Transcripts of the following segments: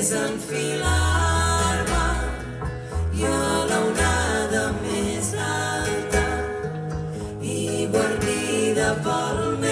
és enfilar-me i a l'onada més alta i guarnida palmeres.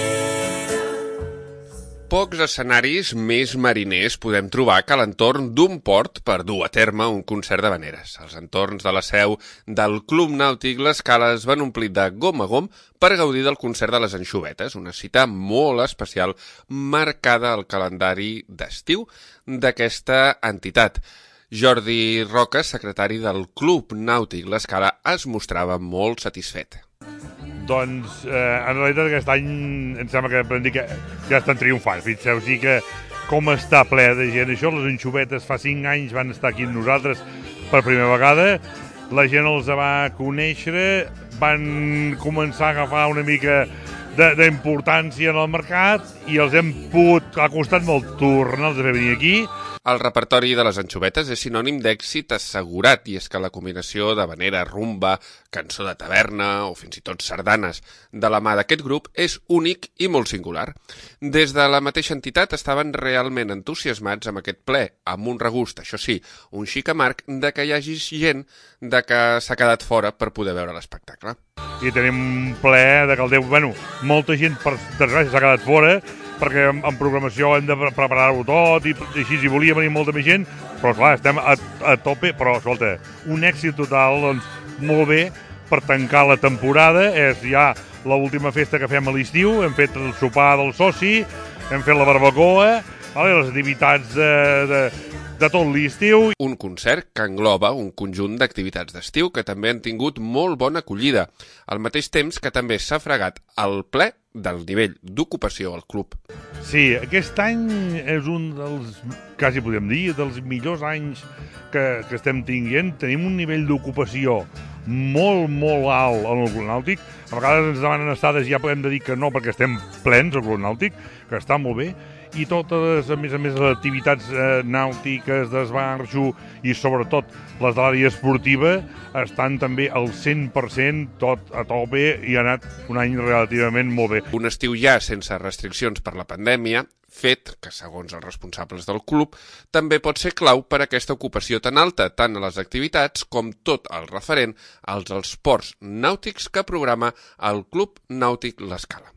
Pocs escenaris més mariners podem trobar que a l'entorn d'un port per dur a terme un concert d'havaneres. Els entorns de la seu del Club Nàutic l'Escala es van omplir de gom a gom per gaudir del concert de les Anxovetes, una cita molt especial marcada al calendari d'estiu d'aquesta entitat. Jordi Roca, secretari del Club Nàutic l'Escala, es mostrava molt satisfet. Doncs, en realitat, aquest any em sembla que podem dir que ja estan triomfant. Fixeu, sí que com està ple de gent. Això, les Anxovetes fa 5 anys van estar aquí amb nosaltres per primera vegada. La gent els va conèixer, van començar a agafar una mica d'importància en el mercat i els hem pogut, ha costat molt tornar-los a fer venir aquí. El repertori de les Anxovetes és sinònim d'èxit assegurat, i és que la combinació d'havanera, rumba, cançó de taverna o fins i tot sardanes de la mà d'aquest grup és únic i molt singular. Des de la mateixa entitat estaven realment entusiasmats amb aquest ple, amb un regust, això sí, un xic amarg de que hi hagi gent de que s'ha quedat fora per poder veure l'espectacle. I tenim un ple de que el Déu, molta gent per desgràcia s'ha quedat fora, perquè en programació hem de preparar-ho tot i així hi volia venir molta més gent, però clar, estem a tope, però escolta, un èxit total, doncs molt bé per tancar la temporada. És ja l'última festa que fem a l'estiu, hem fet el sopar del soci, hem fet la barbacoa, les activitats de tot l'estiu. Un concert que engloba un conjunt d'activitats d'estiu que també han tingut molt bona acollida, al mateix temps que també s'ha fregat el ple del nivell d'ocupació al club. Sí, aquest any és un dels, quasi podem dir, dels millors anys que estem tinguent. Tenim un nivell d'ocupació molt, molt alt en el Club Nàutic. A vegades ens demanen estades i ja podem dir que no, perquè estem plens al Club Nàutic, que està molt bé. I totes, a més, les activitats nàutiques, d'esbarjo i sobretot les de l'àrea esportiva estan també al 100%, tot a tope, i ha anat un any relativament molt bé. Un estiu ja sense restriccions per la pandèmia, fet que, segons els responsables del club, també pot ser clau per a aquesta ocupació tan alta, tant a les activitats com tot el referent als esports nàutics que programa el Club Nàutic l'Escala.